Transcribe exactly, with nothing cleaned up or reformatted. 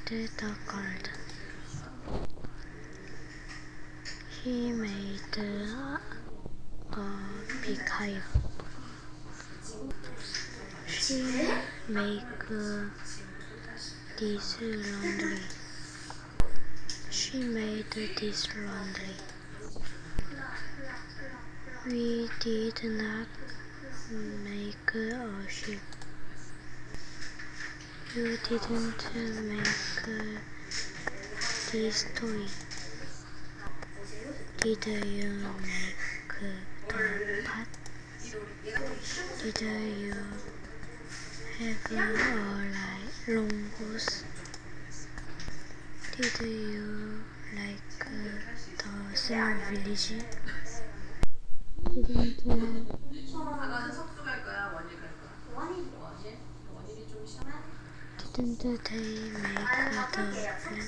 the garden. He made a, a big hive. She make uh, this laundry. She made this laundry. We did not make a ship. You didn't make uh, this toy. Did you make uh, the pot? Did you have a like, long hose? Did you like uh, the same village? Didn't uh, didn't they make the plan?